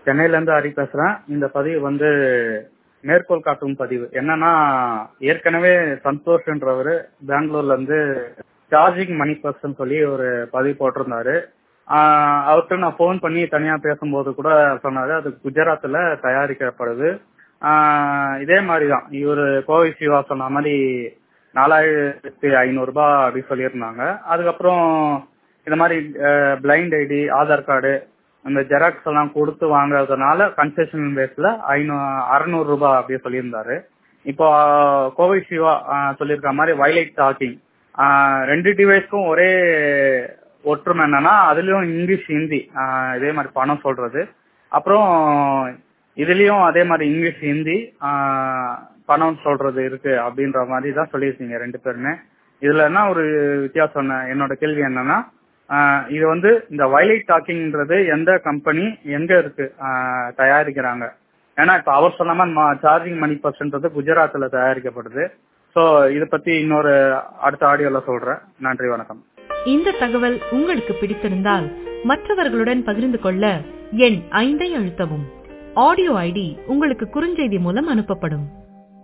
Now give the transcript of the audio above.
சென்னையில இருந்து ஹரி பேசுறேன். இந்த பதிவு வந்து மேற்கோள் காட்டும் பதிவு. என்னன்னா, ஏற்கனவே சந்தோஷ்ன்றவரு பெங்களூர்ல இருந்து சார்ஜிங் மணி பர்சன் சொல்லி ஒரு பதிவு போட்டிருந்தாரு. அவர்கிட்ட நான் போன் பண்ணி தனியா பேசும்போது கூட சொன்னாரு, அது குஜராத்ல தயாரிக்கப்படுது. இதே மாதிரிதான் இவரு கோவை சிவா சொன்ன மாதிரி 4500 ரூபாய் அப்படி சொல்லியிருந்தாங்க. அதுக்கப்புறம் இந்த மாதிரி பிளைண்ட் ஐடி, ஆதார் கார்டு, அந்த ஜெராக்ஸ் எல்லாம் கொடுத்து வாங்குறதுனால கன்செஷன் பேஸ்ல 600 ரூபாய் அப்படியே சொல்லியிருந்தாரு. இப்போ கோவை சிவா சொல்லியிருக்க மாதிரி வைலைட் டாக்கிங், 2 டிவைஸ்க்கும் ஒரே ஒற்றுமை என்னன்னா, அதுலயும் இங்கிலீஷ் ஹிந்தி இதே மாதிரி பணம் சொல்றது. அப்புறம் இதுலயும் அதே மாதிரி இங்கிலீஷ் ஹிந்தி பணம் சொல்றது இருக்கு அப்படின்ற மாதிரி தான் சொல்லியிருக்கீங்க 2 பேருமே. இதுல என்ன ஒரு வித்தியாசம், என்னோட கேள்வி என்னன்னா, இது வந்து இந்த வைலைட் டாக்கிங்ன்றது எந்த கம்பெனி எங்க இருக்கு தயாரிக்கிறாங்க? ஏன்னா இப்ப அவர் சொன்ன மாதிரி சார்ஜிங் மணி பர்சன்றது குஜராத்ல தயாரிக்கப்படுது. சோ இத பத்தி இன்னொரு அடுத்த ஆடியோல சொல்றேன். நன்றி, வணக்கம். இந்த தகவல் உங்களுக்கு பிடித்திருந்தால் மற்றவர்களுடன் பகிர்ந்து கொள்ள எண் 5 அழுத்தவும். ஆடியோ ஐடி உங்களுக்கு குறுஞ்செய்தி மூலம் அனுப்பப்படும்.